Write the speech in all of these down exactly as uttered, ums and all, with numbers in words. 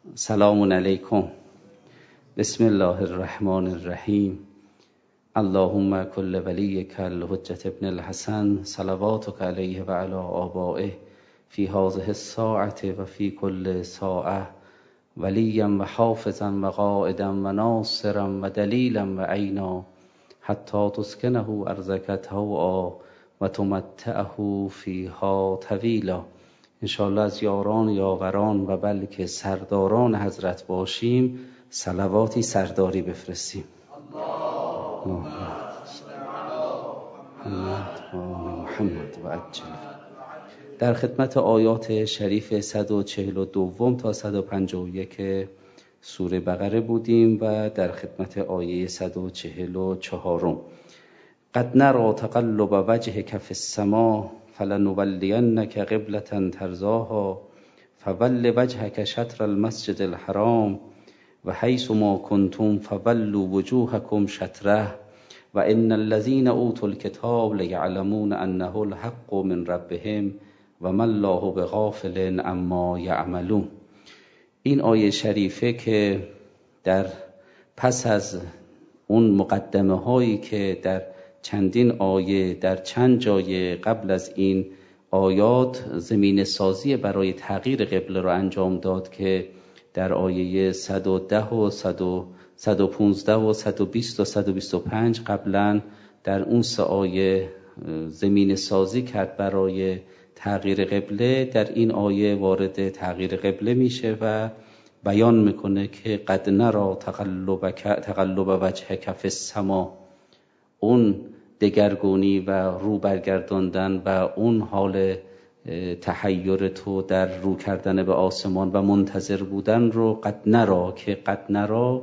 سلام علیکم. بسم الله الرحمن الرحیم. اللهم کل ولیک الحجة ابن الحسن صلواتک علیه و علی آبائه فی هذه الساعة و فی کل ساعة ولیا و حافظا و قائدا و ناصرا و دلیلا و عینا حتی تسکنه ارضک طوعا و تمتعه فیها طویلا. انشاءالله از یاران یاوران و بلکه سرداران حضرت باشیم، صلواتی سرداری بفرستیم. اللهم محمد و عجل. در خدمت آیات شریف صد و چهل و دو تا صد و پنجاه و یک سوره بقره بودیم و در خدمت آیه صد و چهل و چهار. قد نرى تقلب وجهك في السماء فلنولینک قبلة ترضاها فول وجهك شطر المسجد الحرام و حیث ما کنتم فولوا وجوهکم شطره و ان الذین اوتوا الکتاب لیعلمون انه الحق من ربهم و ما الله بغافل عما یعملون. این آیه شریفه که در پس از اون مقدمه هایی که در چندین آیه در چند جای قبل از این آیات زمینه سازی برای تغییر قبله را انجام داد که در آیه صد و ده و صد و پانزده و صد و بیست و صد و بیست و پنج قبلا در اون سه آیه زمینه سازی کرد برای تغییر قبله، در این آیه وارد تغییر قبله میشه و بیان میکنه که قد نرى تقلبک تقلب وجهک فی السما، اون دگرگونی و رو برگرداندن و اون حال تحیر تو در رو کردن به آسمان و منتظر بودن رو قد نرى، که قد نرى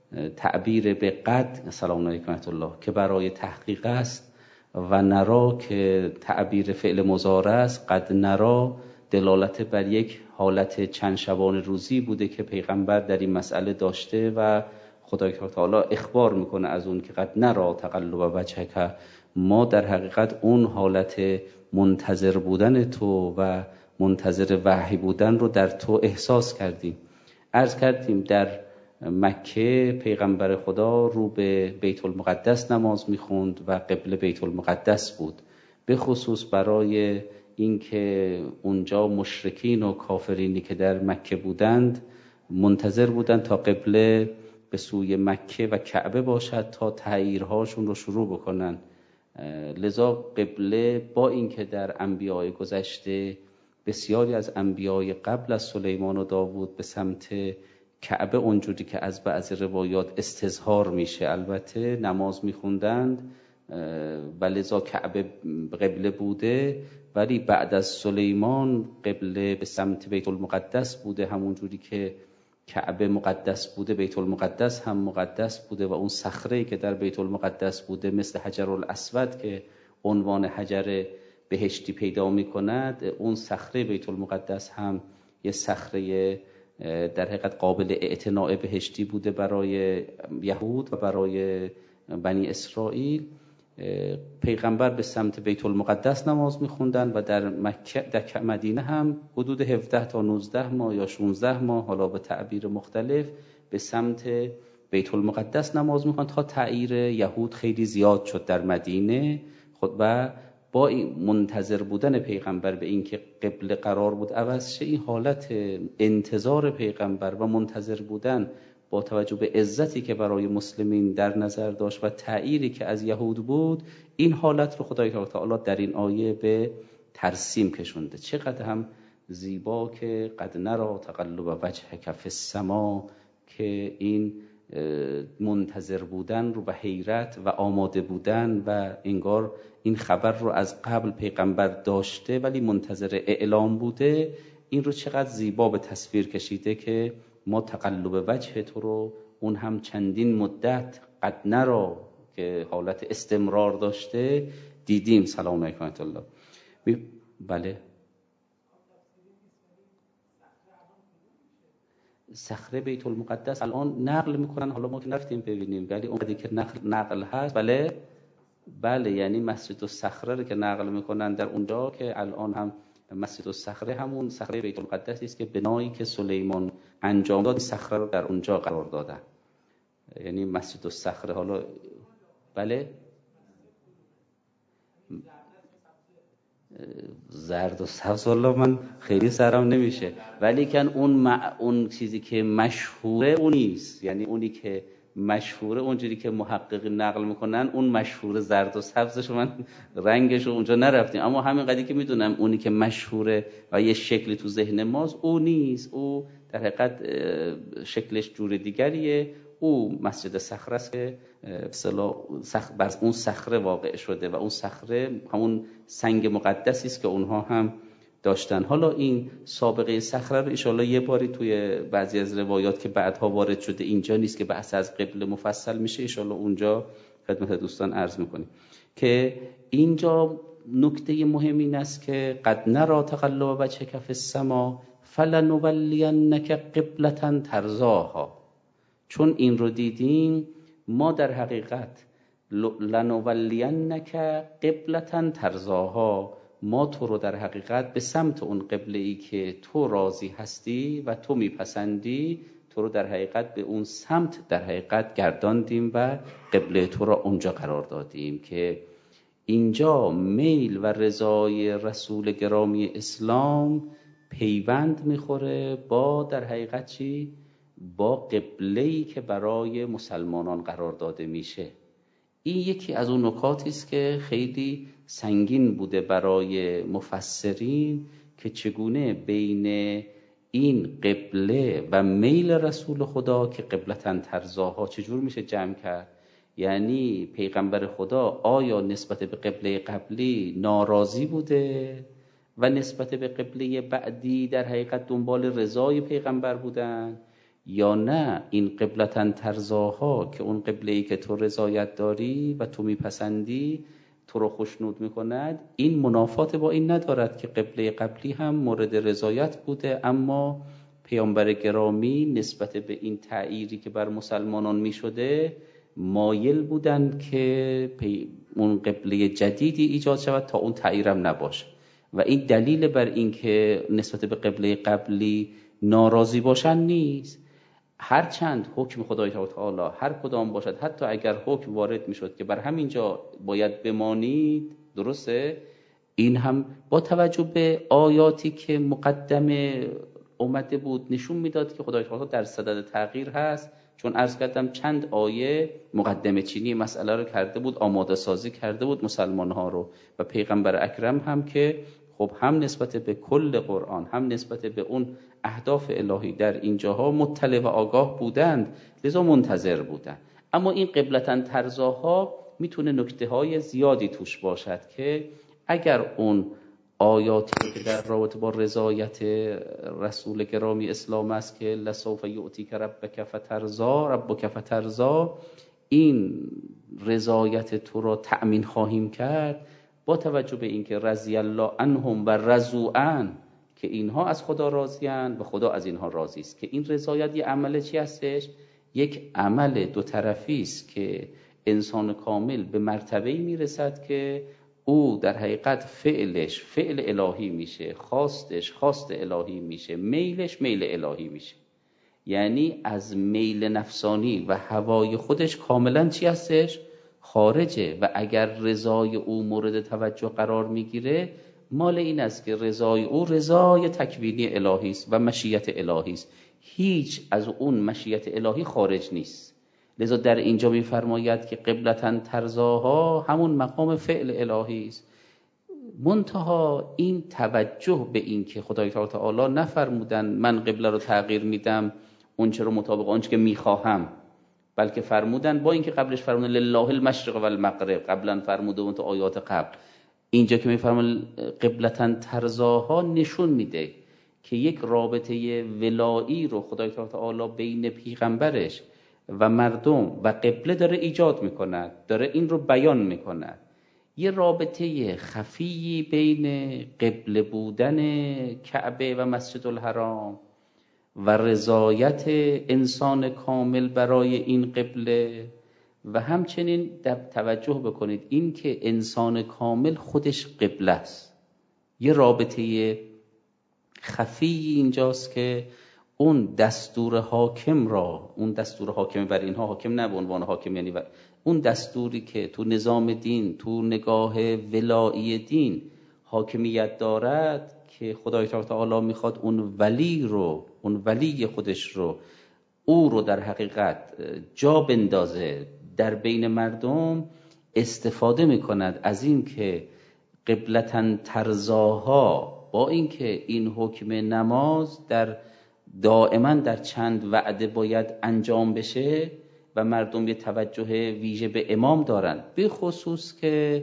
تعبیر به قد سلام علیکم ورحمة الله که برای تحقیق است و نرا که تعبیر فعل مضارع است. قد نرى دلالت بر یک حالت چند شبانه روزی بوده که پیغمبر در این مسئله داشته و خدای تعالی اخبار میکنه از اون که قد نرى تقلب وجهک، ما در حقیقت اون حالت منتظر بودن تو و منتظر وحی بودن رو در تو احساس کردیم. عرض کردیم در مکه پیغمبر خدا رو به بیت المقدس نماز میخوند و قبله بیت المقدس بود، به خصوص برای اینکه اونجا مشرکین و کافرینی که در مکه بودند منتظر بودند تا قبله به سوی مکه و کعبه باشد تا تغییرهاشون رو شروع بکنن. لذا قبله با اینکه در انبیاء گذشته بسیاری از انبیاء قبل از سلیمان و داوود به سمت کعبه اونجوری که از بعضی روایات استظهار میشه البته نماز میخوندند و لذا کعبه قبله بوده، ولی بعد از سلیمان قبله به سمت بیت المقدس بوده، همون جوری که کعبه مقدس بوده بیت المقدس هم مقدس بوده و اون صخره‌ای که در بیت المقدس بوده مثل حجر الاسود که عنوان حجر بهشتی پیدا می‌کند، اون صخره بیت المقدس هم یه صخره در حقیقت قابل اعتناع بهشتی بوده برای یهود و برای بنی اسرائیل. پیغمبر به سمت بیت المقدس نماز می‌خوندن و در مکه در مدینه هم حدود هفده تا نوزده ماه یا شانزده ماه حالا به تعبیر مختلف به سمت بیت المقدس نماز می‌خوندن تا تعییر یهود خیلی زیاد شد در مدینه خود و با این منتظر بودن پیغمبر به اینکه قبله قرار بود عوض شه، این حالت انتظار پیغمبر و منتظر بودن با توجه به عزتی که برای مسلمین در نظر داشت و تعییری که از یهود بود، این حالت رو خدای تعالی در این آیه به ترسیم کشونده. چقدر هم زیبا که قد نرى تقلب وجهک فی السما، که این منتظر بودن رو و حیرت و آماده بودن و انگار این خبر رو از قبل پیغمبر داشته ولی منتظر اعلام بوده، این رو چقدر زیبا به تصویر کشیده که ما تقلب وجه تو رو اون هم چندین مدت قد نرى که حالت استمرار داشته دیدیم. سلام علیکم ورحمة الله. بله صخره بیت المقدس الان نقل میکنن، حالا ما که نرفتیم ببینیم ولی اونقدری که نقل, نقل هست بله بله یعنی مسجد الصخره رو که نقل میکنن در اونجا که الان هم مسجد الصخره همون صخره بیت المقدس است که بنایی که سلیمان انجام داد، صخره رو در اونجا قرار دادن، یعنی مسجد الصخره. حالا بله زرد و سبز، والله من خیلی سرم نمیشه، ولی کن اون مع... اون چیزی که مشهوره اون نیست، یعنی اونی که مشهوره اونجوری که محققی نقل میکنن اون مشهور زرد و سبزش، من رنگش رو اونجا نرفتیم، اما همین قضیه که میدونم اونی که مشهوره و یه شکلی تو ذهن ماست او نیست، او در حقیقت شکلش جور دیگریه. او مسجد صخره است که اصطلاح صخره بر اون صخره واقع شده و اون صخره همون سنگ مقدسی است که اونها هم داشتن. حالا این سابقه صخره رو ان شاءالله یه باری توی بعضی از روایات که بعدها وارد شده، اینجا نیست که بحث از قبله مفصل میشه، ان شاءالله اونجا خدمت دوستان عرض میکنیم که اینجا نکته مهم این است که قد نرى تقلب وجهک فی السما فلنولینک قبلة ترضاها. چون این رو دیدیم ما در حقیقت لنولینک قبلة ترضاها، ما تو رو در حقیقت به سمت اون قبله ای که تو راضی هستی و تو میپسندی، تو رو در حقیقت به اون سمت در حقیقت گرداندیم و قبله تو را اونجا قرار دادیم. که اینجا میل و رضای رسول گرامی اسلام پیوند میخوره با در حقیقت چی؟ با قبله‌ای که برای مسلمانان قرار داده میشه. این یکی از اون نکاتی است که خیلی سنگین بوده برای مفسرین که چگونه بین این قبله و میل رسول خدا که قبلة ترضاها چجور میشه جمع کرد. یعنی پیغمبر خدا آیا نسبت به قبله قبلی ناراضی بوده و نسبت به قبله بعدی در حقیقت دنبال رضای پیغمبر بودن، یا نه این قبلة ترضاها که اون قبله‌ای که تو رضایت داری و تو میپسندی تو رو خوشنود میکند، این منافات با این ندارد که قبله قبلی هم مورد رضایت بوده، اما پیامبر گرامی نسبت به این تعییری که بر مسلمانان میشده مایل بودند که اون قبله جدیدی ایجاد شود تا اون تعییرم نباشه. و این دلیل بر این که نسبت به قبله قبلی ناراضی باشن نیست. هرچند حکم خدای تعالی هر کدام باشد، حتی اگر حکم وارد میشد که بر همین جا باید بمانید، درسته، این هم با توجه به آیاتی که مقدمه اومده بود نشون میداد که خدای تعالی در صدد تغییر هست. چون عرض کردم چند آیه مقدمه چینی مسئله رو کرده بود، آماده سازی کرده بود مسلمان ها رو، و پیغمبر اکرم هم که خب هم نسبت به کل قرآن هم نسبت به اون اهداف الهی در اینجاها مطلع و آگاه بودند، لذا منتظر بودند. اما این قبلة ترضاها میتونه نکته های زیادی توش باشد که اگر اون آیاتی که در رابطه با رضایت رسول گرامی اسلام است که لسوف یؤتیک ربک فترضا ربک فترضا، این رضایت تو را تأمین خواهیم کرد، با توجه به اینکه رضی الله عنهم و رضوا عنه، که اینها از خدا راضی‌اند و خدا از اینها راضی است. که این رضایت یه عمل چی هستش؟ یک عمل دو طرفی است که انسان کامل به مرتبه‌ای میرسد که او در حقیقت فعلش فعل الهی میشه، خواستش خواست الهی میشه، میلش میل الهی میشه. یعنی از میل نفسانی و هوای خودش کاملا چی هستش؟ خارجه. و اگر رضای او مورد توجه قرار میگیره، مال این است که رضای او رضای تکوینی الهی است و مشیت الهی است، هیچ از اون مشیت الهی خارج نیست. لذا در اینجا میفرماید که قبلة ترضاها همون مقام فعل الهی است. منتها این توجه به این که خدای تعالی نفرمودن من قبله رو تغییر میدم اون چه رو مطابق آنچه که میخواهم، بلکه فرمودن با اینکه قبلش فرمودن لله المشرق و المغرب، قبلا فرموده اون تو آیات قبل، اینجا که میفرمان قبلة ترضاها نشون میده که یک رابطه ولایی رو خدای تعالی بین پیغمبرش و مردم و قبله داره ایجاد میکند، داره این رو بیان میکند. یه رابطه خفی بین قبله بودن کعبه و مسجد الحرام و رضایت انسان کامل برای این قبله، و همچنین در توجه بکنید این که انسان کامل خودش قبله است. یه رابطه خفی اینجاست که اون دستور حاکم را، اون دستور حاکم بر اینها، حاکم نه به عنوان حاکم یعنی اون دستوری که تو نظام دین، تو نگاه ولایی دین حاکمیت دارد، که خدای تعالی میخواد اون ولی رو، اون ولی خودش رو، او رو در حقیقت جا بندازه در بین مردم، استفاده میکند از این که قبلتاً ترضاها، با اینکه این حکم نماز در دائما در چند وعده باید انجام بشه و مردم یه توجه ویژه به امام دارن، به خصوص که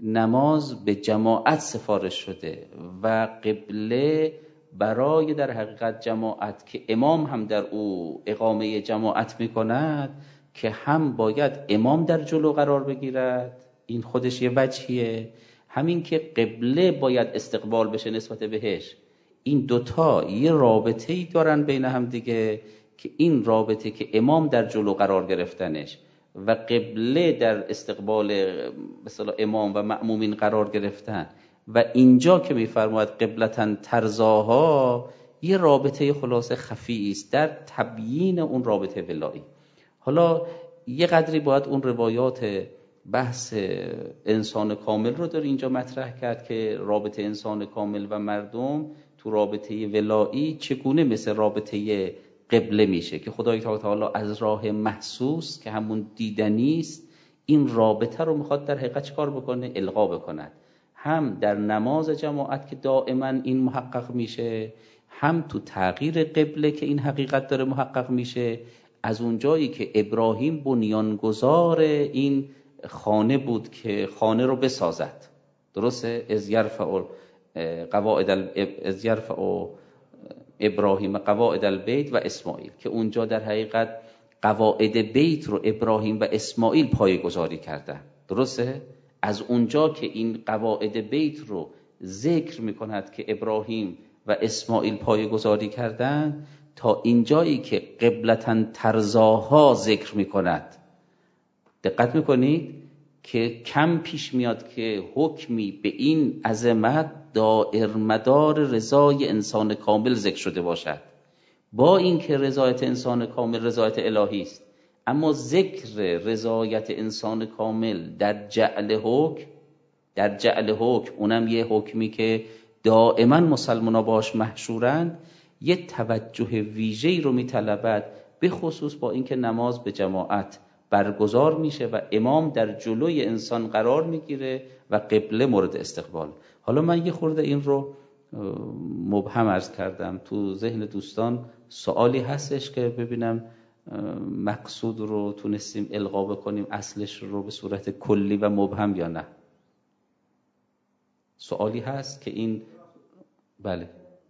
نماز به جماعت سفارش شده و قبله برای در حقیقت جماعت که امام هم در او اقامه جماعت میکند، که هم باید امام در جلو قرار بگیرد، این خودش یه وجهیه، همین که قبله باید استقبال بشه نسبت بهش. این دوتا یه رابطه‌ای دارن بین هم دیگه، که این رابطه که امام در جلو قرار گرفتنش و قبله در استقبال مثلا امام و مأمومین قرار گرفتن، و اینجا که میفرماید قبلتاً ترضاها، یه رابطه خلاصه خفی است در تبیین اون رابطه ولایی. حالا یه قدری باید اون روایات بحث انسان کامل رو در اینجا مطرح کرد که رابطه انسان کامل و مردم تو رابطه ولایی چگونه مثل رابطه قبله میشه، که خدای تعالی از راه محسوس که همون دیدنی است این رابطه رو میخواد در حقیقت چکار بکنه؟ القا بکند، هم در نماز جماعت که دائما این محقق میشه، هم تو تغییر قبله که این حقیقت داره محقق میشه. از اون جایی که ابراهیم بنیانگذار این خانه بود که خانه رو بسازد، درسته؟ از یرفع قواعد از یرفع ابراهیم قواعد البیت و اسماعیل، که اونجا در حقیقت قواعد بیت رو ابراهیم و اسماعیل پایه‌گذاری کردن، درسته؟ از اونجا که این قواعد بیت رو ذکر میکند که ابراهیم و اسماعیل پایه‌گذاری کردن، تا اینجایی که قبلتاً ترضاها ذکر میکند. دقت میکنید که کم پیش میاد که حکمی به این عظمت دائر مدار رضای انسان کامل ذکر شده باشد، با اینکه رضایت انسان کامل رضایت الهی است، اما ذکر رضایت انسان کامل در جعل حکم، در جعل حکم، اونم یه حکمی که دائما مسلمان‌ها باش محشورند، یه توجه ویژه‌ای رو میطلبد، به خصوص با اینکه نماز به جماعت برگزار میشه و امام در جلوی انسان قرار میگیره و قبله مورد استقبال. حالا من یه خورده این رو مبهم عرض کردم، تو ذهن دوستان سوالی هستش که ببینم مقصود رو تونستیم القا بکنیم اصلش رو به صورت کلی و مبهم یا نه؟ سوالی هست که این بله،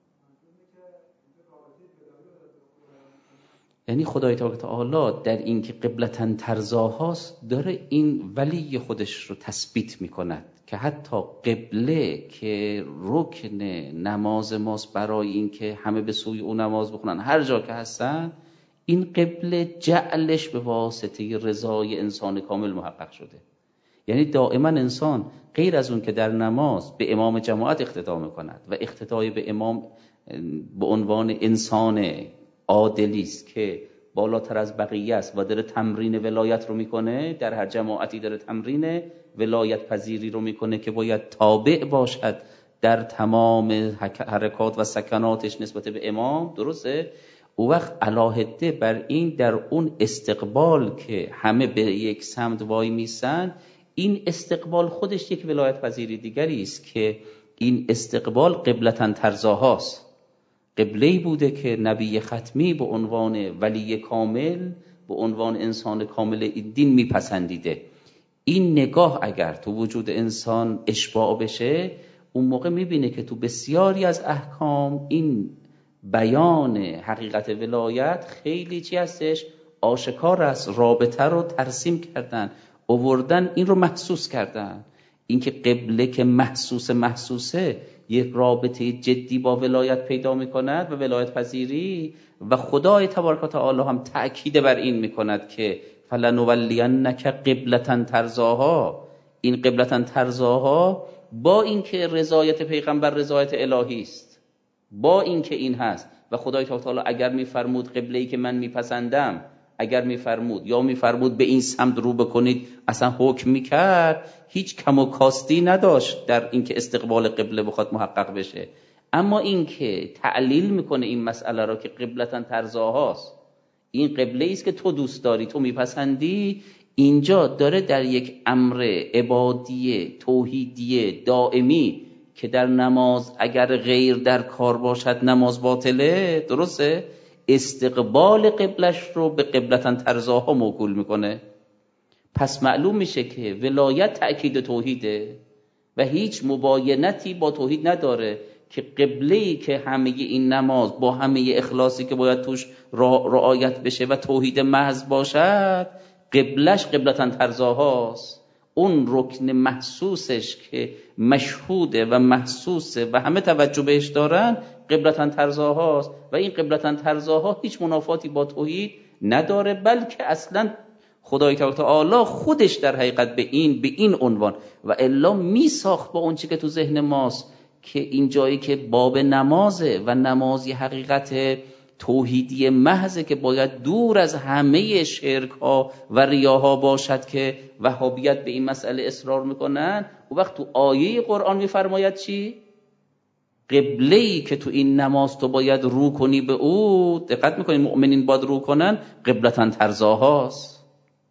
یعنی خدای تعالی در این که قبلتاً ترضاهاست داره این ولی خودش رو تثبیت میکند که حتی قبله که رکن نماز ماست برای این که همه به سوی اون نماز بخونن هر جا که هستن، این قبله جعلش به واسطه رضای انسان کامل محقق شده. یعنی دائما انسان غیر از اون که در نماز به امام جماعت اقتدا میکند و اقتدای به امام به عنوان انسان عادلی است که بالاتر از بقیه است و داره تمرین ولایت رو میکنه، در هر جماعتی داره تمرین ولایت پذیری رو میکنه که باید تابع باشد در تمام حرکات و سکناتش نسبت به امام، درسته؟ او وقت علاهده بر این در اون استقبال که همه به یک سمت وای میسن، این استقبال خودش یک ولایت پذیری دیگری است که این استقبال قبلتاً ترضاهاست. قبله‌ای بوده که نبی ختمی به عنوان ولی کامل، به عنوان انسان کامل این دین میپسندیده. این نگاه اگر تو وجود انسان اشباع بشه، اون موقع میبینه که تو بسیاری از احکام این بیان حقیقت ولایت خیلی چی هستش؟ آشکار است. رابطه رو ترسیم کردن، آوردن این رو محسوس کردن. این که قبله که محسوس محسوسه یک رابطه جدی با ولایت پیدا میکند و ولایت پذیری، و خدای تبارک و تعالی هم تأکید بر این میکند که فلنولینک قبلة ترضاها. این قبلة ترضاها با اینکه رضایت پیغمبر رضایت الهی است، با اینکه این هست، و خدای تعالی اگر میفرمود قبله‌ای که من میپسندم، اگر میفرمود یا میفرمود به این سمت رو بکنید، اصلا حکم میکرد، هیچ کم و کاستی نداشت در اینکه استقبال قبله بخواد محقق بشه. اما اینکه تعلیل میکنه این مسئله را که قبلتن ترضاهاست، این قبله است که تو دوست داری، تو میپسندی، اینجا داره در یک امر عبادی توحیدی دائمی که در نماز اگر غیر در کار باشد نماز باطله، درسته؟ استقبال قبلش رو به قبلتن ترضاها موکول میکنه. پس معلوم میشه که ولایت تأکید توحیده و هیچ مباینتی با توحید نداره که قبله‌ای که همه این نماز با همه اخلاصی که باید توش رعایت بشه و توحید محض باشد، قبلش قبلتن ترضاهاست. اون رکن محسوسش که مشهوده و محسوسه و همه توجه بهش دارن، قبلتن ترضاهاست و این قبلتن ترضاها هیچ منافاتی با توحید نداره، بلکه اصلا خدای تعالی خودش در حقیقت به این به این عنوان و الا می ساخت با اون چی که تو ذهن ماست که این جایی که باب نمازه و نمازی حقیقت توحیدی محضه که باید دور از همه شرک ها و ریاها باشد که وهابیت به این مسئله اصرار میکنن. و وقت تو آیه قرآن میفرماید چی؟ قبله‌ای که تو این نماز تو باید رو کنی به او، دقت میکنین مؤمنین باید رو کنن، قبلتن ترضاهاست.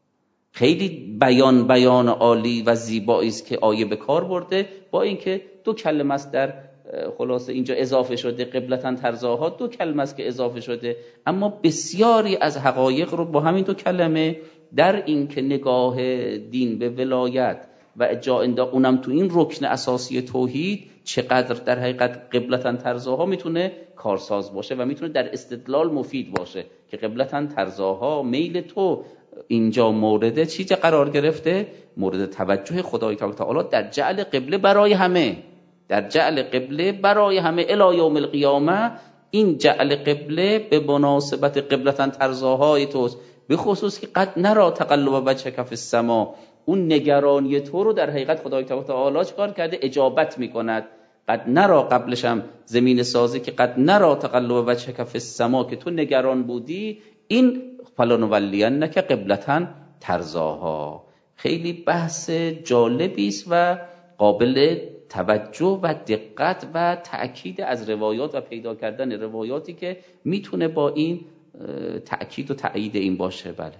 خیلی بیان بیان عالی و زیبایی است که آیه به کار برده، با اینکه دو کلمه است در خلاصه اینجا اضافه شده، قبلتن ترضاها دو کلمه است که اضافه شده، اما بسیاری از حقایق رو با همین دو کلمه در این که نگاه دین به ولایت و جا انداختن اونم تو این رکن اساسی توحید چقدر در حقیقت قبلتن ترضاها میتونه کارساز باشه و میتونه در استدلال مفید باشه که قبلتن ترضاها میل تو اینجا مورد چی قرار گرفته؟ مورد توجه خدای تعالی در جعل قبله برای همه، در جعل قبله برای همه الی یوم القیامه. این جعل قبله به مناسبت قبلتن ترضاهای توست، به خصوص که قد نرا تقلب وجهک فی السما، اون نگرانی تو رو در حقیقت خدای تعالی چیکار کرده؟ اجابت میکند. قد نرا قبلش هم زمین سازی که قد نرا تقلب وجهک فی السما، که تو نگران بودی، این فلنولینک قبلتن ترضاها. خیلی بحث جالبی است و قابل توجه و دقت و تأکید از روایات و پیدا کردن روایاتی که میتونه با این تأکید و تأیید این باشه. بله.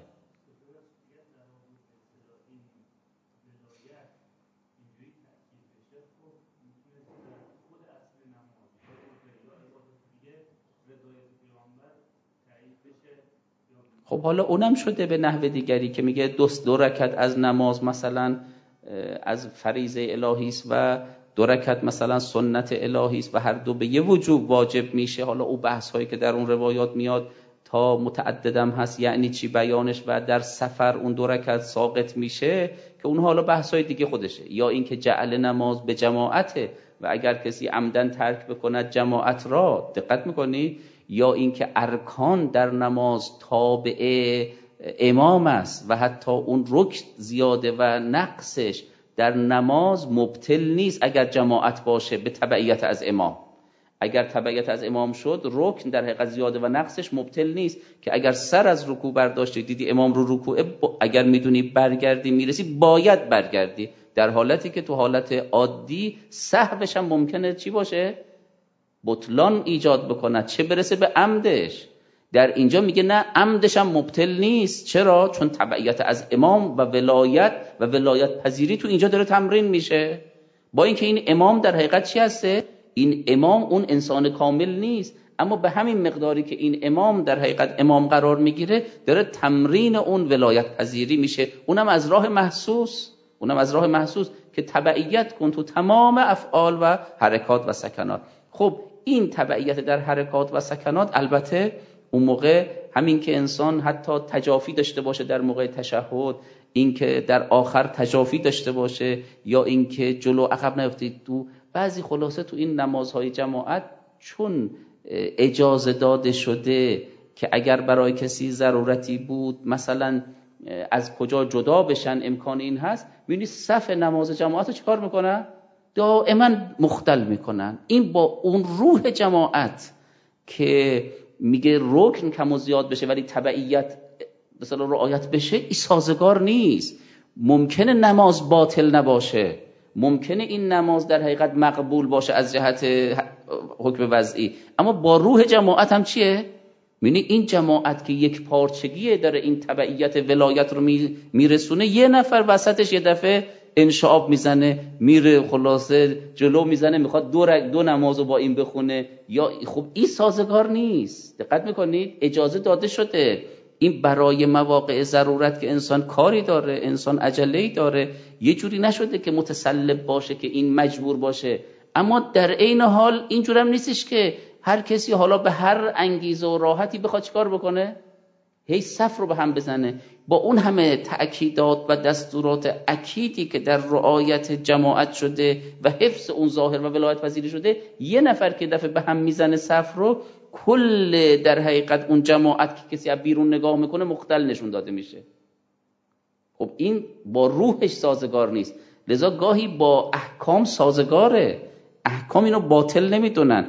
خب حالا اونم شده به نحو دیگری که میگه دو دو رکعت از نماز مثلا از فریضه الهی است و دو رکعت مثلا سنت الهی است و هر دو به یه وجوب واجب میشه. حالا او بحث هایی که در اون روایات میاد تا متعددم هست، یعنی چی بیانش، و در سفر اون دو رکعت ساقط میشه که اون حالا بحث های دیگه خودشه. یا اینکه جعل نماز به جماعته و اگر کسی عمدن ترک بکند جماعت را، دقت میکنی، یا اینکه ارکان در نماز تابع امام است و حتی اون رکن زیاده و نقصش در نماز مبطل نیست اگر جماعت باشه به تبعیت از امام. اگر تبعیت از امام شد، رکن در حقیقت زیاده و نقصش مبطل نیست که اگر سر از رکوع برداشتی دیدی امام رو رکوع، اگر میدونی برگردی میرسی باید برگردی، در حالتی که تو حالت عادی سهوش هم ممکنه چی باشه؟ بطلان ایجاد بکند، چه برسه به عمدش. در اینجا میگه نه، عمدش هم مبطل نیست. چرا؟ چون تبعیت از امام و ولایت و ولایت پذیری تو اینجا داره تمرین میشه. با اینکه این امام در حقیقت چی هسته؟ این امام اون انسان کامل نیست، اما به همین مقداری که این امام در حقیقت امام قرار میگیره داره تمرین اون ولایت پذیری میشه، اونم از راه محسوس، اونم از راه محسوس که تبعیت کن تو تمام افعال و حرکات و سکنات. خب این تبعیت در حرکات و سکنات البته اون موقع همین که انسان حتی تجافی داشته باشه در موقع تشهد، این که در آخر تجافی داشته باشه، یا این که جلو عقب نیفته، تو بعضی خلاصه تو این نمازهای جماعت چون اجازه داده شده که اگر برای کسی ضرورتی بود مثلا از کجا جدا بشن، امکان این هست، می‌بینی صف نماز جماعت رو چیکار میکنن؟ دائما مختل میکنن. این با اون روح جماعت که میگه رکن کم و زیاد بشه ولی تبعیت مثلا رعایت بشه، این سازگار نیست. ممکنه نماز باطل نباشه، ممکنه این نماز در حقیقت مقبول باشه از جهت حکم وضعی، اما با روح جماعت هم چیه؟ یعنی این جماعت که یک پارچگیه داره این تبعیت ولایت رو میرسونه، یه نفر وسطش یه دفعه انشعاب میزنه میره خلاصه جلو میزنه میخواد دو, دو نماز رو با این بخونه، یا خب این سازگار نیست. دقت میکنید؟ اجازه داده شده این برای مواقع ضرورت که انسان کاری داره، انسان عجله‌ای داره، یه جوری نشده که متسلب باشه که این مجبور باشه. اما در عین حال اینجور هم نیستش که هر کسی حالا به هر انگیزه و راحتی بخواد چیکار بکنه، هی صف رو به هم بزنه. با اون همه تأکیدات و دستورات اکیدی که در رعایت جماعت شده و حفظ اون ظاهر و ولایت پذیری شده، یه نفر که دفعه به هم میزنه صف رو، کل در حقیقت اون جماعت که کسی از بیرون نگاه میکنه مختل نشون داده میشه. خب این با روحش سازگار نیست. لذا گاهی با احکام سازگاره، احکام اینو باطل نمیدونن.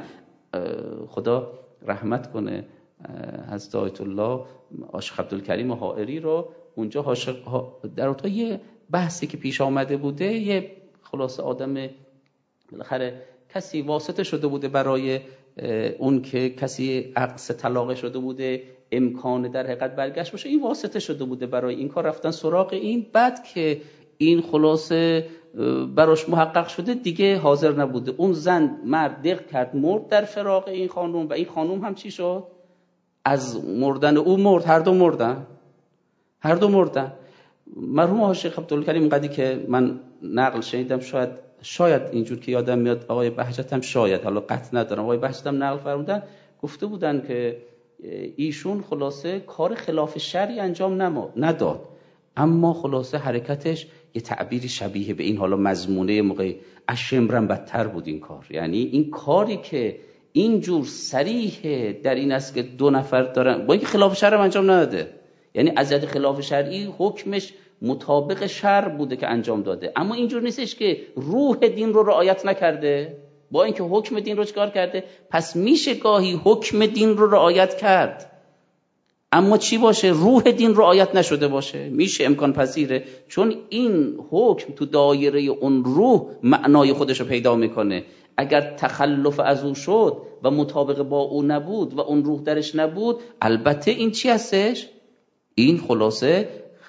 خدا رحمت کنه حضرت آیت الله عاشق عبدالکریم حائری رو اونجا در اونجا یه بحثی که پیش آمده بوده، یه خلاصه آدم بالاخره کسی واسطه شده بوده برای اون که کسی عقص طلاق شده بوده، امکان در حقیقت برگشت باشه، این واسطه شده بوده برای این کار، رفتن سراغ این. بعد که این خلاصه براش محقق شده دیگه حاضر نبوده، اون زن مرد دق کرد مرد در فراق این خانوم، و این خانوم هم چی شد؟ از مردن او مرد، هر دو مردن، هر دو مردن. مرحوم عاشق عبدالکریم قدی که من نقل شنیدم، شاید شاید اینجور که یادم میاد آقای بهجت هم شاید، حالا قطع ندارم، آقای بهجت هم نقل فرمودن، گفته بودن که ایشون خلاصه کار خلاف شرعی انجام نداد، اما خلاصه حرکتش یه تعبیری شبیه به این، حالا مضمونه موقع اشمرم بدتر بود این کار. یعنی این کاری که اینجور صریح در این است که دو نفر دارن، با اینکه خلاف شرع انجام نداده، یعنی از جهت خلاف شرعی حکمش مطابق شرع بوده که انجام داده، اما اینجور نیستش که روح دین رو رعایت نکرده، با اینکه حکم دین رو چکار کرده. پس میشه گاهی حکم دین رو رعایت کرد اما چی باشه؟ روح دین رعایت نشده باشه، میشه، امکان پذیره، چون این حکم تو دایره اون روح معنای خودش رو پیدا میکنه. اگر تخلف از او شد و مطابق با او نبود و اون روح درش نبود، البته این چی هستش؟ این خلاصه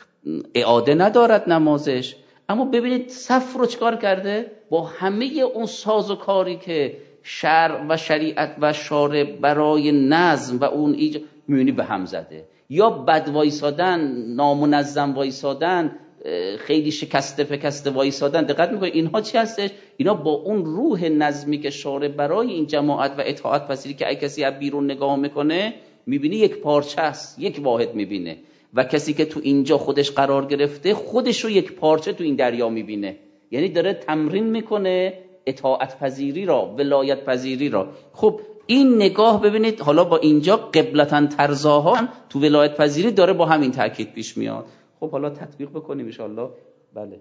اعاده ندارد نمازش. اما ببینید صف رو چکار کرده؟ با همه اون ساز و کاری که شرع و شریعت و شارع برای نظم و اون ایجاد میونی به هم زده، یا بد وایسادن، نامنظم وایسادن، خیلی شکسته فکسته وایسادن. دقت میکنید اینها چی هستش؟ اینا با اون روح نظمی که شارع برای این جماعت و اطاعت پذیری که ای کسی از بیرون نگاه میکنه میبینی یک پارچه است، یک واحد میبینه، و کسی که تو اینجا خودش قرار گرفته خودش رو یک پارچه تو این دریا میبینه. یعنی داره تمرین میکنه اطاعت پذیری را، ولایت پذیری را. خب این نگاه ببینید حالا با اینجا قبلتن ترزاها تو ولایت پذیری داره با همین تاکید پیش میاد. خب حالا تطبیق بکنیم ان شاء الله. بله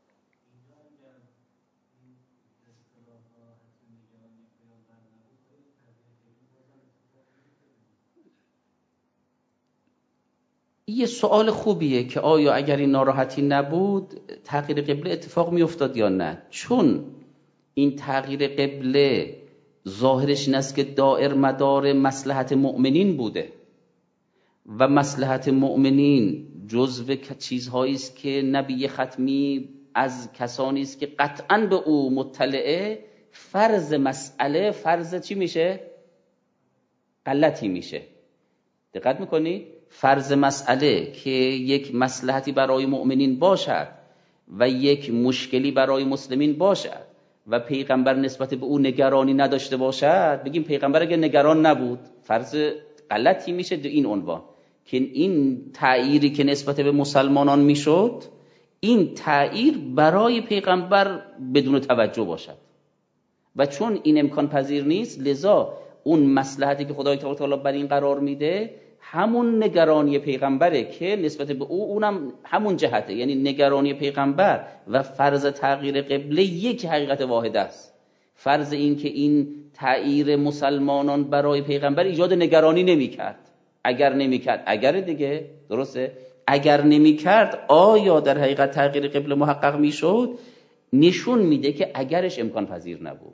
یه سوال خوبیه که آیا اگر این ناراحتی نبود تغییر قبله اتفاق میافتاد یا نه. چون این تغییر قبله ظاهرش این است که دائر مدار مصلحت مؤمنین بوده و مصلحت مؤمنین جزو چیزهایی است که نبی ختمی از کسانی است که قطعاً به او مطلعه، فرض مسئله فرض چی میشه؟ غلطی میشه. دقت میکنی؟ فرض مسئله که یک مصلحتی برای مؤمنین باشد و یک مشکلی برای مسلمین باشد و پیغمبر نسبت به او نگرانی نداشته باشد، بگیم پیغمبر اگه نگران نبود فرض غلطی میشه در این عنوان که این تعییری که نسبت به مسلمانان میشد، این تعییر برای پیغمبر بدون توجه باشد، و چون این امکان پذیر نیست لذا اون مصلحتی که خدای تعالی بر این قرار میده همون نگرانی پیغمبره که نسبت به او اونم همون جهته، یعنی نگرانی پیغمبر و فرض تغییر قبله یک حقیقت واحد است. فرض این که این تعییر مسلمانان برای پیغمبر ایجاد نگرانی نمی‌کرد. اگر نمی‌کرد، اگر دیگه درسته، اگر نمی‌کرد آیا در حقیقت تغییر قبله محقق میشد؟ نشون میده که اگرش امکان پذیر نبود.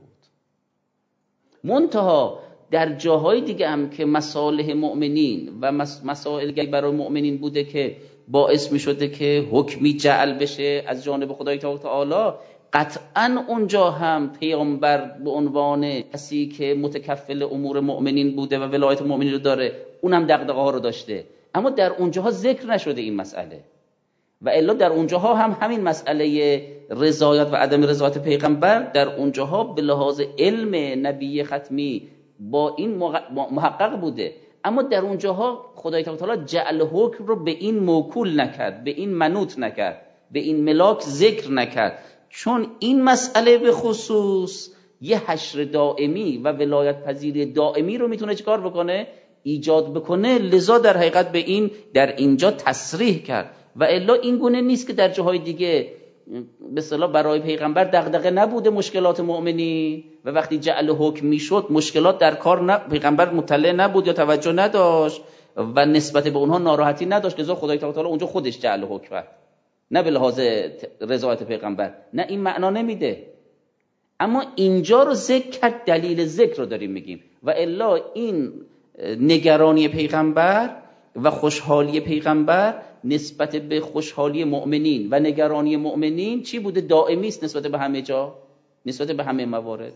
منتها در جاهای دیگه هم که مصالح مؤمنین و مسائل برای مؤمنین بوده که باعث می شده که حکمی جعل بشه از جانب خدای تعالی، قطعا اونجا هم پیامبر به عنوان کسی که متکفل امور مؤمنین بوده و ولایت مؤمنین رو داره، اونم دغدغه ها رو داشته، اما در اونجاها ذکر نشده این مسئله. و الا در اونجاها هم همین مسئله رضایت و عدم رضایت پیغمبر در اونجاها به لحاظ علم نبی ختمی با این محقق بوده، اما در اونجاها خدای تعالی جعل حکم رو به این موکول نکرد، به این منوط نکرد، به این ملاک ذکر نکرد، چون این مسئله به خصوص یه حشر دائمی و ولایت پذیری دائمی رو میتونه چیکار بکنه؟ ایجاد بکنه. لذا در حقیقت به این در اینجا تصریح کرد. و الا این گونه نیست که در جاهای دیگه به اصطلاح برای پیغمبر دغدغه نبوده مشکلات مؤمنین و وقتی جعل حکم میشد مشکلات در کار نه، پیغمبر مطلع نبود یا توجه نداشت و نسبت به اونها ناراحتی نداشت، لذا خدای تعالی اونجا خودش جعل حکم کرد، نه به لحاظ رضایت پیغمبر. نه، این معنا نمیده. اما اینجا رو ذکر کرد، دلیل ذکر رو داریم میگیم. و الا این نگرانی پیغمبر و خوشحالی پیغمبر نسبت به خوشحالی مؤمنین و نگرانی مؤمنین چی بوده؟ دائمی است نسبت به همه جا، نسبت به همه موارد.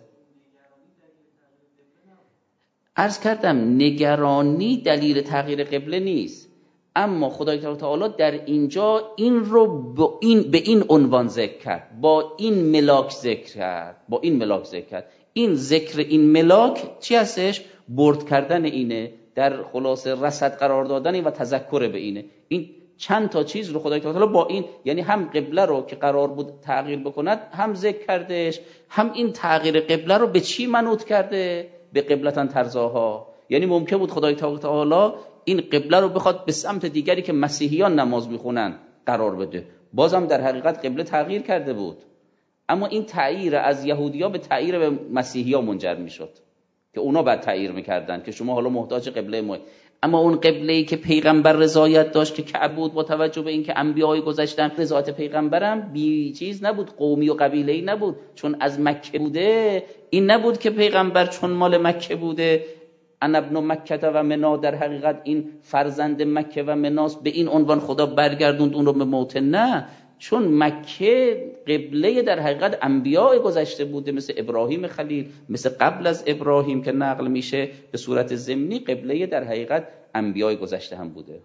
عرض کردم نگرانی دلیل تغییر قبله نیست، اما خدای تعالی در اینجا این رو با این به این عنوان ذکر کرد، با این ملاک ذکر کرد، با این ملاک ذکر کرد. این ذکر این ملاک چی هستش؟ برد کردن اینه، در خلاصه رصد قرار دادن و تذکر به اینه. این چند تا چیز رو خدای تعالی با این، یعنی هم قبله رو که قرار بود تغییر بکند هم ذکر کردش، هم این تغییر قبله رو به چی منوط کرده؟ به قبلتن ترزاها. یعنی ممکن بود خدای تعالی این قبله رو بخواد به سمت دیگری که مسیحیان نماز میخونن قرار بده، بازم در حقیقت قبله تغییر کرده بود، اما این تغییر از یهودیا به تغییر به مسیحیا منجر میشد که اونا بعد تغییر میکردن که شما حالا محتاج قبله ما. اما اون قبله‌ای که پیغمبر رضایت داشت که کعبه بود، با توجه به اینکه انبیای گذشتن رضایت پیغمبرم بی چیز نبود، قومی و قبیله‌ای نبود، چون از مکه بوده. این نبود که پیغمبر چون مال مکه بوده، انا ابن مکه و منا، در حقیقت این فرزند مکه و مناس، به این عنوان خدا برگردوند اون رو به موطن. نه، چون مکه قبله در حقیقت انبیاء گذشته بوده، مثل ابراهیم خلیل، مثل قبل از ابراهیم که نقل میشه به صورت ضمنی، قبله در حقیقت انبیاء گذشته هم بوده.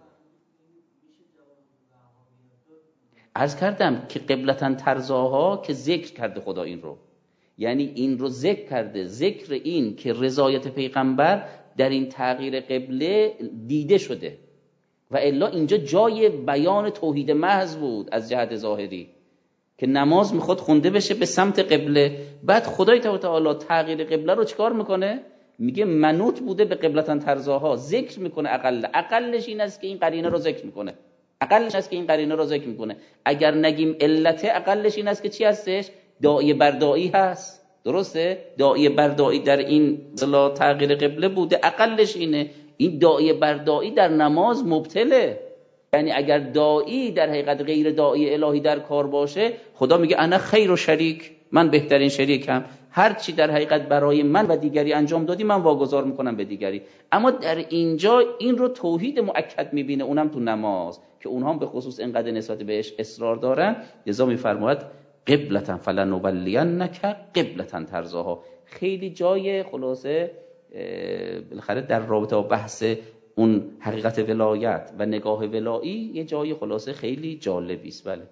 عرض کردم که قبلتن ترزاها که ذکر کرده خدا این رو، یعنی این رو ذکر کرده، ذکر این که رضایت پیغمبر در این تغییر قبله دیده شده. و الا اینجا جای بیان توحید محض بود از جهت ظاهری که نماز میخواد خونده بشه به سمت قبله. بعد خدای تعالی تغییر قبله رو چیکار میکنه؟ میگه منوط بوده به قبلتن ترزاها، ذکر میکنه. اقل اقلش این است که این قرینه رو ذکر میکنه، اقلش است که این قرینه رو ذکر میکنه. اگر نگیم علت، اقلش این است که چی هستش؟ داعی برداعی هست. درسته؟ داعی برداعی در این اصطلاح تغییر قبله بوده، اقلش اینه. این داعی برداعی در نماز مبتله، یعنی اگر داعی در حقیقت غیر داعی الهی در کار باشه، خدا میگه انا خیر و شریک، من بهترین شریکم، هر چی در حقیقت برای من و دیگری انجام دادی من واگذار میکنم به دیگری. اما در اینجا این رو توحید مؤکد میبینه، اونم تو نماز که اونها به خصوص اینقدر نسبت بهش اصرار دارن. لذا میفرماید قبلتن فلنولینک قبلتن ترزاها. خیلی جای خلاصه بالاخره در رابطه با بحث اون حقیقت ولایت و نگاه ولایی یه جای خلاصه خیلی جالبی است. بله.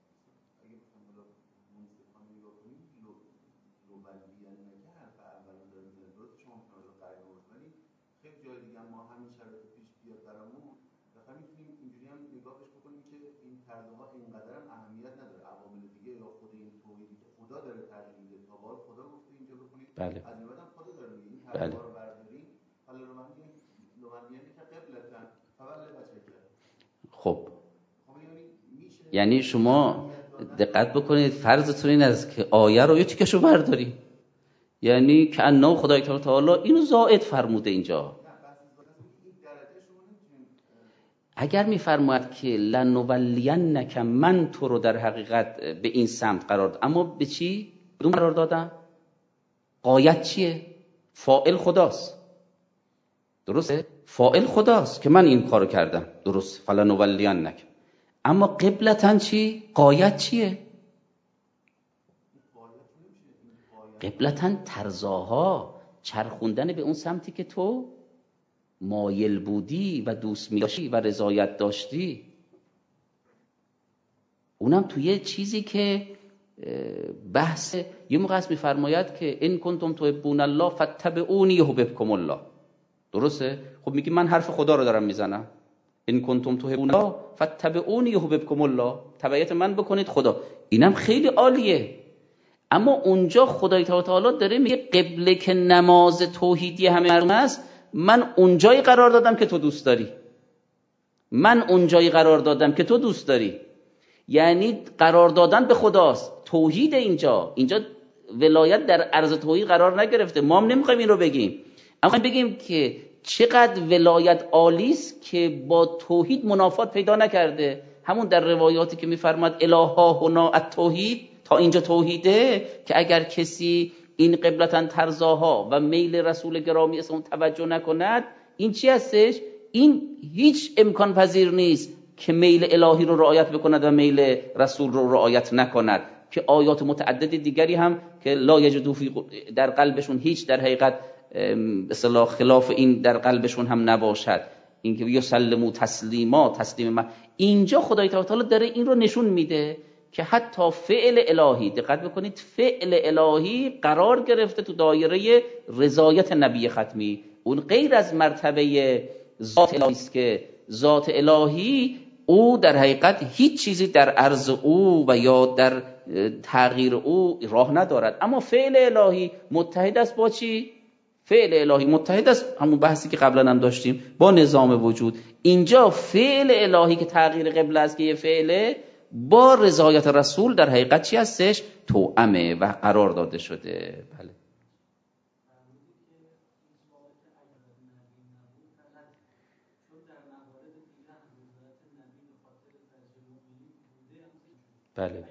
بله. بله. خب یعنی شما دقت بکنید، فرضتون این است که آیه رو یه تیکشو برداریم، یعنی که انه خدای تعالی اینو زائد فرموده اینجا. اگر میفرماید که لنولینک، من تو رو در حقیقت به این سمت قرار داد، اما به چی؟ بدون قرار دادم؟ غایت چیه؟ فاعل خداست، درسته؟ فاعل خداست که من این کارو کردم، درست؟ فلنولینک. اما قبلتن چی؟ غایت چیه؟ قبلتن ترزاها، چرخوندن به اون سمتی که تو مایل بودی و دوست می‌داشتی و رضایت داشتی. اونم توی چیزی که بحث یه موقع است می‌فرماید که ان کنتم تحبون الله فاتبعونی یحببکم الله، درسته؟ خب میگی من حرف خدا رو دارم میزنم، ان کنتم تحبون الله فاتبعونی یحببکم الله، تبعیت من بکنید خدا. اینم خیلی عالیه. اما اونجا خدای تعالی داره میگه قبله که نماز توحیدی همه مردم است، من اونجایی قرار دادم که تو دوست داری، من اونجایی قرار دادم که تو دوست داری. یعنی قرار دادن به خداست، توحید. اینجا اینجا ولایت در عرض توحید قرار نگرفته. ما هم نمیخوایم این رو بگیم، اما بگیم که چقدر ولایت عالیست که با توحید منافات پیدا نکرده. همون در روایاتی که میفرماد الها هنا التوحید، تا اینجا توحیده، که اگر کسی این قبلتن ترزاها و میل رسول گرامی اسلام توجه نکند، این چی هستش؟ این هیچ امکان پذیر نیست که میل الهی رو رعایت بکند و میل رسول رو رعایت نکند. که آیات متعدد دیگری هم که لا یجدو فی در قلبشون هیچ در حقیقت اصطلاح خلاف این در قلبشون هم نباشد، این که یسلمو تسلیما، تسلیم ما. اینجا خدای تعالی داره این رو نشون میده که حتی فعل الهی، دقت بکنید، فعل الهی قرار گرفته تو دایره رضایت نبی ختمی. اون غیر از مرتبه ذات الهی است که ذات الهی او در حقیقت هیچ چیزی در عرض او و یا در تغییر او راه ندارد. اما فعل الهی متحد است با چی؟ فعل الهی متحد است، همون بحثی که قبلا هم داشتیم، با نظام وجود. اینجا فعل الهی که تغییر قبله است که یه فعله، با رضایت رسول در حقیقت چی هستش؟ توأمه و قرار داده شده. بله. بله.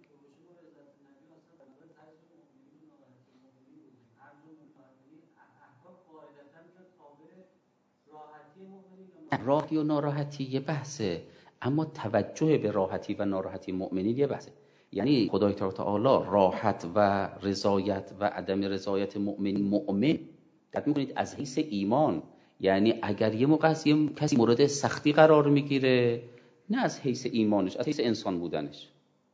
راحتی و ناراحتی یه بحثه، اما توجه به راحتی و ناراحتی مؤمنین یه بحثه. یعنی خدای تعالی راحت و رضایت و عدم رضایت مؤمن مؤمن دقت می‌کنید از حیث ایمان. یعنی اگر یه موقع یه کسی مورد سختی قرار میگیره، نه از حیث ایمانش، از حیث انسان بودنش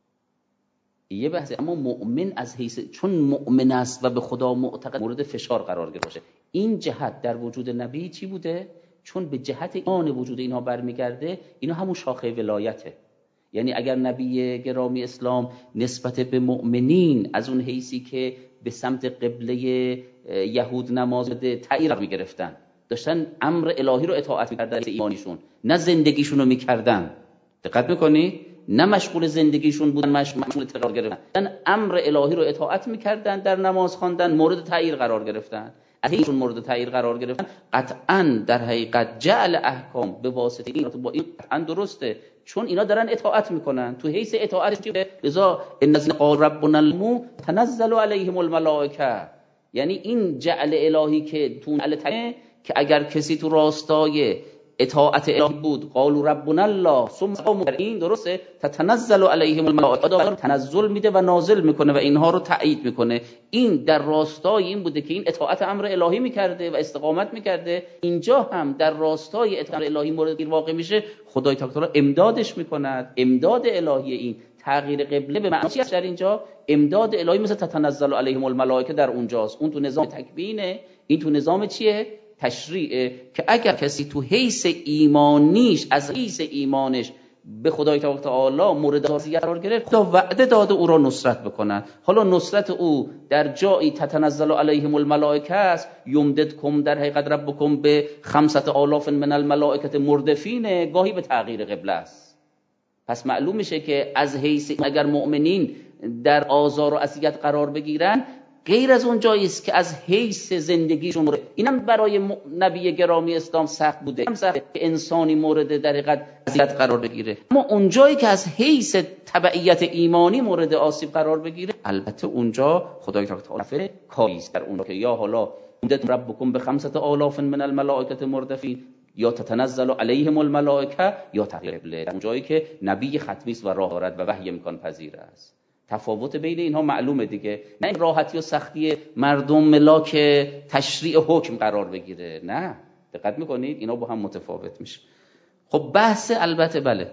یه بحثه. اما مؤمن از حیث چون مؤمن است و به خدا معتقد، مورد فشار قرار گرفته. این جهت در وجود نبی چی بوده؟ چون به جهت ایمان وجود اینها برمیگرده، اینا همون شاخه ولایته. یعنی اگر نبی گرامی اسلام نسبت به مؤمنین از اون حیثی که به سمت قبله یهود نماز ده تعییر میگرفتن، داشتن امر الهی رو اطاعت میکردن ایمانیشون، نه زندگیشون رو میکردن. دقت میکنی؟ نه مشغول زندگیشون بودن، مشغول قرار گرفتن، امر الهی رو اطاعت میکردن، در نماز خواندن مورد تعییر قرار گرفتن. از اینشون مورد تعییر قرار گرفتن، قطعاً در حقیقت جعل احکام به واسطه این با این قطعاً درسته، چون اینا دارن اطاعت میکنن. تو حیث اطاعت چیه؟ لذا ان الذين قال ربنا الله تنزل عليهم الملائکه. یعنی این جعل الهی که تو علته، که اگر کسی تو راستای اطاعت الهی بود، قالوا ربنا الله ثم قاموا، این درسته، تتنزل علیهم الملائکه، تنزل میده و نازل میکنه و اینها رو تایید میکنه. این در راستای این بوده که این اطاعت امر الهی میکرده و استقامت میکرده. اینجا هم در راستای اطاعت الهی مورد واقع میشه، خدای تعالی امدادش میکند. امداد الهی این تغییر قبله به معنی چی است در اینجا؟ امداد الهی مثل تتنزل علیهم الملائکه در اونجاست. اون تو نظام تکوینه، این تو نظام چیه؟ تشریعه. که اگر کسی تو حیث ایمانیش، از حیث ایمانش به خدای تعالی مورد رضایت قرار گرفت، خدا وعده داده او را نصرت بکنند. حالا نصرت او در جایی تتنزل علیهم الملائکه است، یمددکم در حقیقت ربکم به خمسة آلاف من الملائکه مردفین، گاهی به تغییر قبله است. پس معلوم میشه که از حیث اگر مؤمنین در آزار و اذیت قرار بگیرن، غیر از اون جایی است که از حیث زندگیشون مورد. اینم برای م... نبی گرامی اسلام سخت بوده، هم سخت که انسانی مورد در حقیقت اذیت قرار بگیره، اما اون جایی که از حیث تبعیت ایمانی مورد آسیب قرار بگیره، البته اونجا خدای تعالی کاری است در اونجا که یا حالا مدت ربکم بخمسة آلاف من الملائکه مردفین یا تتنزل علیهم الملائکه یا تغییر قبله، اون جایی که نبی ختمی است و راه دارد و وحی امکان پذیر است. تفاوت بین اینها معلومه دیگه، نه این راحتی و سختی مردم ملاک تشریع حکم قرار بگیره، نه، دقت میکنید اینا با هم متفاوت میشه. خب بحث البته بله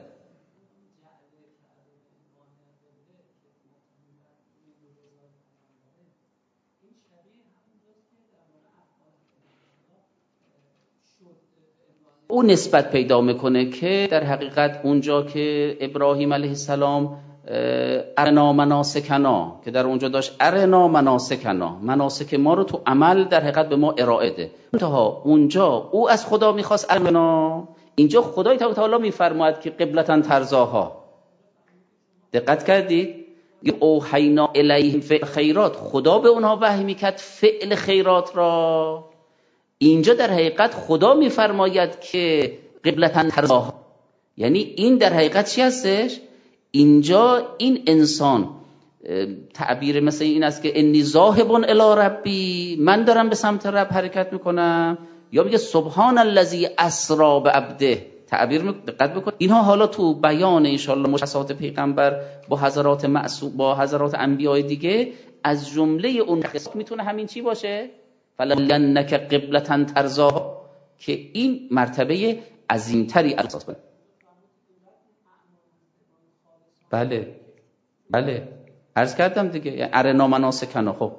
او نسبت پیدا میکنه که در حقیقت اونجا که ابراهیم علیه السلام ارنا مناسکنا که در اونجا داشت ارنا مناسکنا، مناسک ما رو تو عمل در حقیقت به ما ارائه ده، منتها اونجا او از خدا میخواست ارنا، اینجا خدای تعالی میفرماید که قبلتن ترزاها. دقت کردید؟ اوحینا الیهم فعل خیرات، خدا به اونها وحی میکرد فعل خیرات را. اینجا در حقیقت خدا میفرماید که قبلتن ترزاها، یعنی این در حقیقت چی هستش؟ اینجا این انسان تعبیر مثل این است که انی ذاهب الی ربی، من دارم به سمت رب حرکت میکنم، یا میگه سبحان الذی اسری بعبده. تعبیر دقت بکن، اینها حالا تو بیان ان شاء الله مشخصات پیغمبر با حضرات معصوم با حضرات انبیاء دیگه از جمله اون میتونه همین چی باشه، فلنک قبلتن ترزاها، که این مرتبه عظیمتری اساس کنه. بله بله عرض کردم دیگه ارنا مناسکنا. خب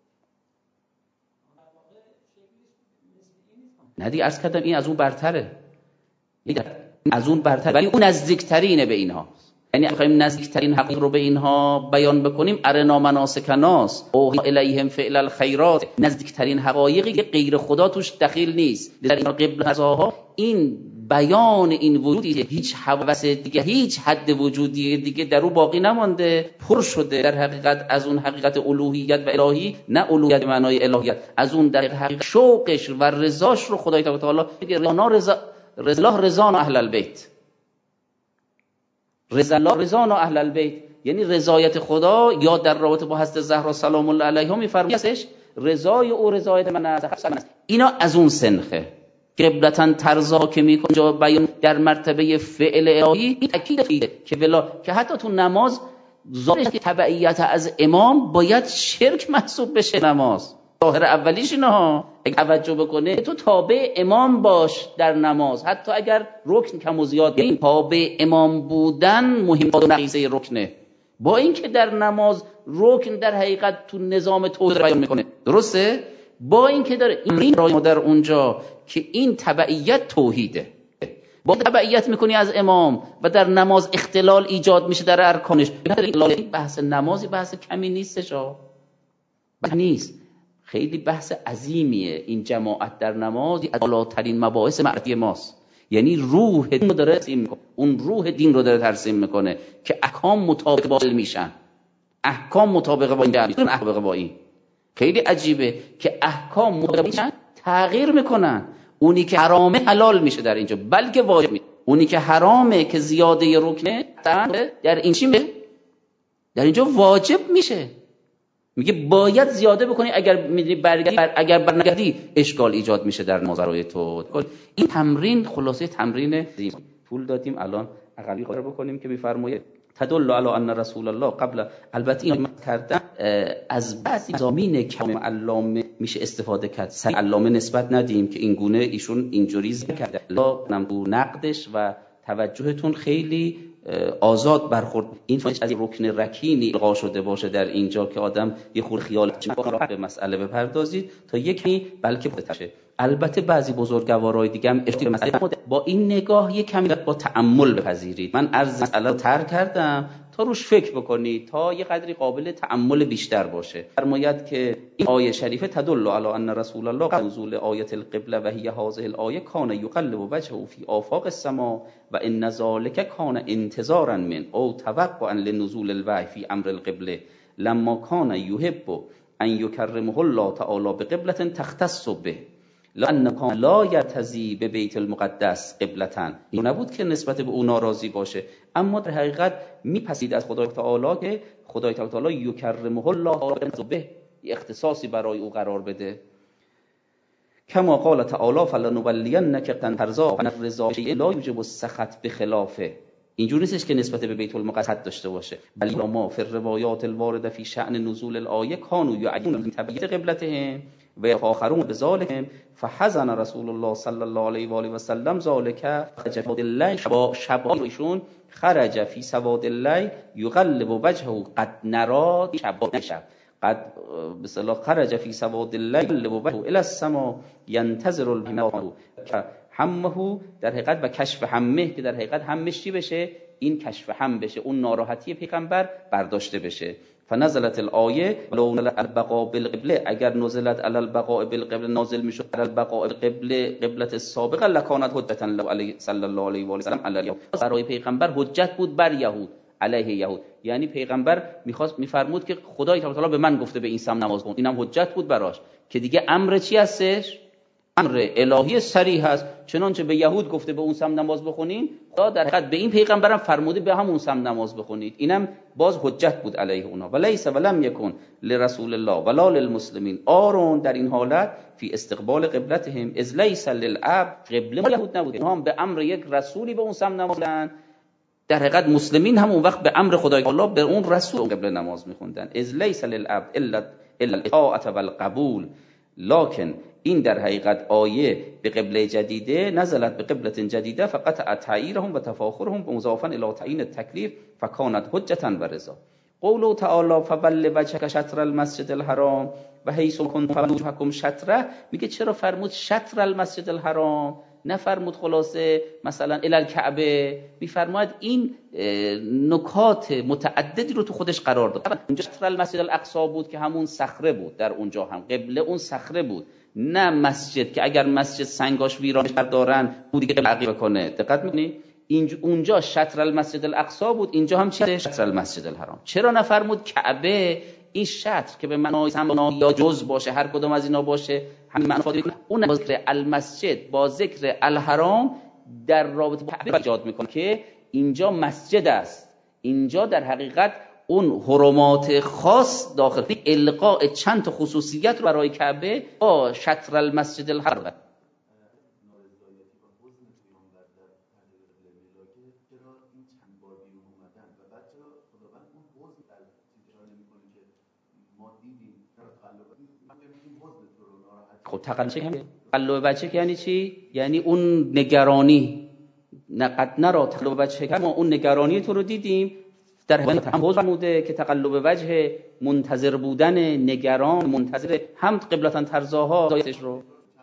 نه دیگه عرض کردم این از اون برتره، از اون برتره، ولی اون نزدیکترینه به اینها. یعنی بخوایم نزدیکترین حقیق رو به اینها بیان بکنیم ارنا مناسکناست او الیهم فعل الخیرات، نزدیکترین حقایقی که غیر خدا توش دخیل نیست. در این قبل ازاها این بیان این وجودی که هیچ حواس دیگه، هیچ حد وجودی دیگه در او باقی نمانده، پر شده در حقیقت از اون حقیقت الوهیت و الهی، نه الوهیت به معنای الهیت، از اون در حقیقت شوقش و رضاش رو خدای تعالی میگه رضا رضا رضا اهل البیت، رضا رضا اهل البیت، یعنی رضایت خدا یا در رابطه با حضرت زهرا سلام الله علیها میفرمایستش رضای او رضایت من است. اینا از اون سنخه. قبلتن ترزا که میکنه جا بیان در مرتبه فعل الهی، این تاکید که بلا که حتی تو نماز ظاهر که تبعیت از امام باید شرک محسوب بشه. نماز ظاهر اولیش اینها اگه توجه بکنه تو تابع امام باش در نماز، حتی اگر رکن کم و زیاد، این تابع امام بودن مهم و نقیضه رکنه، با اینکه در نماز رکن در حقیقت تو نظام توحید بیان میکنه، درسته؟ با اینکه داره این رای در اونجا که این تبعیت توحیده، با تبعیت میکنی از امام و در نماز اختلال ایجاد میشه در ارکانش. این بحث نمازی بحث کمی نیستش ها، نیست، خیلی بحث عظیمیه. این جماعت در نماز از بالاترین مباحث معرفی ماست، یعنی روح دین رو داره ترسیم میکنه، اون روح دین رو داره ترسیم میکنه که احکام مطابق با میشن، احکام مطابق با این میشن، احکام با این. خیلی عجیبه که احکام مطابق میشن تغییر میکنن، اونی که حرامه حلال میشه در اینجا، بلکه واجب میشه. اونی که حرامه که زیاده رکنه در این چی میشه؟ در اینجا واجب میشه، میگه باید زیاده بکنی، اگر میدونی برگردی بر اگر برنگردی اشکال ایجاد میشه در نظرهای تو. این تمرین خلاصه تمرین طول دادیم، الان اقلی قرار بکنیم که میفرمایه تدل علی ان رسول الله قبل، البته این کردن از بعضی مضامین کلام علامه میشه استفاده کرد، سر علامه نسبت ندیم که این گونه ایشون اینجوری ذکر کرده، لا نمدو نقدش و توجهتون خیلی آزاد برخورد. این فایش از رکن رکینی القا شده باشه در اینجا که آدم یه خور خیال به مسئله بپردازید تا یکی بلکه بتشه. البته بعضی بزرگوارای دیگه هم اشتباه مسئله با این نگاه یک کمی با تأمل بپذیرید. من عرض مسئله رو طرح کردم تا روش فکر بکنید تا یه قدری قابل تأمل بیشتر باشه. فرماید که این آیه شریفه تدل علی ان رسول الله قبل نزول آیه القبله و هی هذه الآیه کان یقلب وجهه فی آفاق السما و ان ذلک کان انتظارا من او توقعا لنزول الوحی فی امر القبله لما کان یحب ان یکرمه الله تعالی بقبلة تختص به لأن کان لا یرتضی به بیت المقدس قبلة. این نبود که نسبت به او ناراضی باشه، اما در حقیقت میپسید از خدای تعالی که خدای تعالی یکرمه الله تعالی به اختصاصی برای او قرار بده. کما قال تعالی فلنولینک قطعا ترضی و الرضا شیء لا یوجب السخط بخلافه. اینجوری نیستش که نسبت به بیت المقدس حد داشته باشه، بل ما فی الروایات الوارده فی شأن نزول الآیه کانوا یعیون تبییت قبلتهم و آخرون بذالهم فحزن رسول الله صلی الله علیه و آله و سلم ذالک خرج فی الله شباب ایشون خرج فی سواد الله یقلب وجهه قد نرا شباب شب قد بسلا خرج فی سواد الله یقلب وجهه الی السما ینتظر الهمه همه در حقیقت و کشف همه که در حقیقت همش چی بشه؟ این کشف هم بشه، اون ناراحتی پیغمبر برداشته بشه. فنزلت الآیه ولو البقاء بالقبله، اگر نزلت علی البقاء بالقبله نازل میشد علی البقاء بالقبله قبلت السابقه لکانت حجتا له علی صلی الله علیه و آله و سلم علی الیهود. برای پیغمبر حجت بود بر یهود، علیه یهود. یعنی پیغمبر میخواست میفرمود که خدای تعالی به من گفته به این سم نماز کن، اینم حجت بود براش که دیگه امر چی هستش؟ امر الهی صریح هست. چنانچه به یهود گفته به اون سم نماز بخونین، خدا در حقیقت به این پیغمبرم فرموده به همون سم نماز بخونید. اینم باز حجت بود علیه اونا. ولیس ولم یکن لرسول الله ولا للمسلمین آرون در این حالت فی استقبال قبلتهم اذ لیس للعبد قبله یهود نبود، اینها هم به امر یک رسولی به اون سم نماز می‌خوندن. در حقیقت مسلمین هم اون وقت به امر خدای تعالی به اون رسول قبله نماز می‌خوندن. اذ لیس للعبد الا الا الاطاعه والقبول. لکن این در حقیقت آیه به قبله جدیده نزلت به قبلت جدیده فقط تعییرهم و تفاخرهم بمضافا الی تعیین التکلیف فکانت حجتا و رضا. قوله تعالی فول وجهک شطر المسجد الحرام و حیث کنتم فولوا وجوهکم شطره، میگه چرا فرمود شطر المسجد الحرام، نفرمود خلاصه مثلا الی الکعبه؟ میفرماید این نکات متعددی رو تو خودش قرار داد. اونجا شطر المسجد الاقصی بود که همون صخره بود، در اونجا هم قبله اون صخره بود، نه مسجد که اگر مسجد سنگاش ویرانش دارن بود دیگه قبله کنه. دقت میکنی؟ اینجا اونجا شطر المسجد الاقصی بود، اینجا هم چیه؟ شطر المسجد الحرام. چرا نفرمود کعبه؟ این شطر که به معنای سما یا جز باشه، هر کدوم از اینا باشه همین معنی ifade میکنه. اون با ذکر المسجد با ذکر الحرام در رابطه با کعبه ایجاد میکنه که اینجا مسجد است، اینجا در حقیقت اون حرمات خاص داخل فی القاء چند تا خصوصیت رو برای کعبه با شطر المسجد الحرام. خب تقلب تقلب بچه یعنی چی؟ یعنی اون نگرانی، نقد نرا تقلب بچه که ما اون نگرانی تو رو دیدیم در حقیقت هم حوض فرموده که تقلب وجه منتظر بودن، نگران، منتظر هم قبلتاً ترزاها دایتش رو.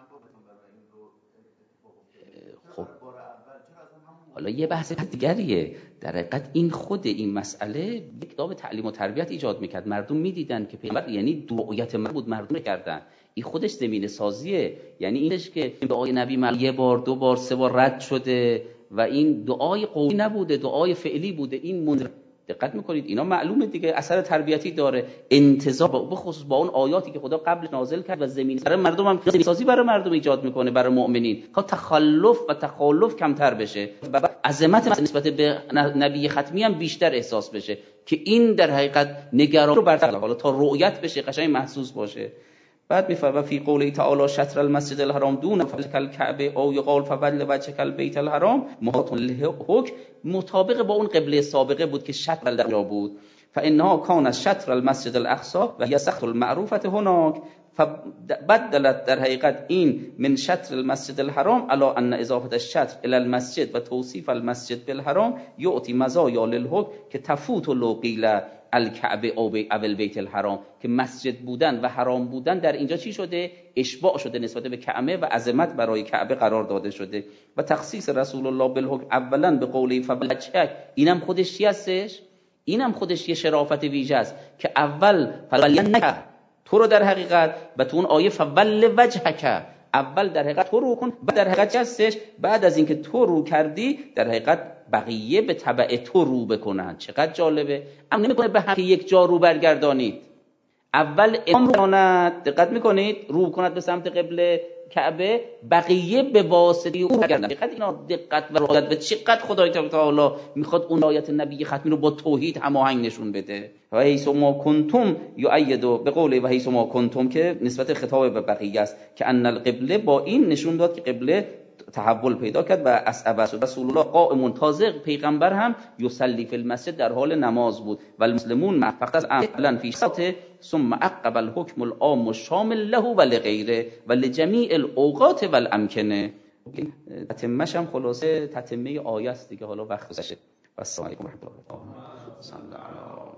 خب حالا یه بحث دیگریه. در حقیقت این خود این مسئله یک داب تعلیم و تربیت ایجاد میکرد. مردم میدیدن که پیغمبر یعنی دعایت من بود، مردم کردن. این خودش زمینه سازیه. یعنی اینش که دعای نبی من یه بار دو بار سه بار رد شده و این دعای قولی نبوده، دعای فعلی بوده. این منظر دقت میکنید اینا معلومه دیگه اثر تربیتی داره. انتظار به خصوص با اون آیاتی که خدا قبل نازل کرد و زمین برای مردم هم زمین سازی برای مردم ایجاد میکنه، برای مؤمنین تا تخلف و تخالف کمتر بشه و عظمت نسبت به نبی ختمی هم بیشتر احساس بشه که این در حقیقت نگرانی رو برطرف حالا تا رؤیت بشه، قشنگ محسوس باشه. بعد میفرما فی قوله تعالی شطر المسجد الحرام دون فلک الکعبه او یقال فول وجهک البیت الحرام محاط الحکم، مطابق با اون قبله سابقه بود که شطر در جا بود. فانها کان شطر المسجد الاقصی و هي سخت المعروفه هناك فبدلت در حقیقت این من شطر المسجد الحرام علی ان اضافه الشطر الى المسجد و توصیف المسجد بالحرام یعطي مزایا للحکم که تفوت لو قیل الکعبه او بیت الحرام، که مسجد بودن و حرام بودن در اینجا چی شده؟ اشباع شده نسبت به کعبه و عظمت برای کعبه قرار داده شده. و تخصیص رسول الله بالحکم اولا به قوله فبلچک، اینم خودش چی هستش؟ اینم خودش یه شرافت ویژه است که اول فولینک تو رو در حقیقت و تو اون آیه فول وجهک اول در حقیقت تو رو کن، بعد در حقیقت هستش بعد از اینکه تو رو کردی در حقیقت بقیه به تبع تو رو بکنن. چقدر جالبه. ام نمیکنه به حق یک جا رو برگردانید، اول امام رو کند، دقت میکنید، رو کند به سمت قبله کعبه، بقیه به واسطه او کردن. دقت اینا دقت و رعایت به چقدر خدای تعالی میخواد اون آیت نبی ختمی رو با توحید هماهنگ نشون بده. و حیث ما کنتم یؤید به قول و حیث ما کنتم که نسبت خطاب به بقیه است که ان القبله، با این نشون داد که قبله تحول پیدا کرد و اسعبس رسول الله قائم، تازه پیغمبر هم یصلی فی المسجد، در حال نماز بود، و المسلمون فقط از عملا فی صلاه ثم عقب الحكم العام الشامل له و لغیره و لجمیع الاوقات و الامکنه. تتمه‌ش هم خلاصه تتمه آیه است دیگه، حالا وقت گذشته. السلام علیکم و رحمت الله.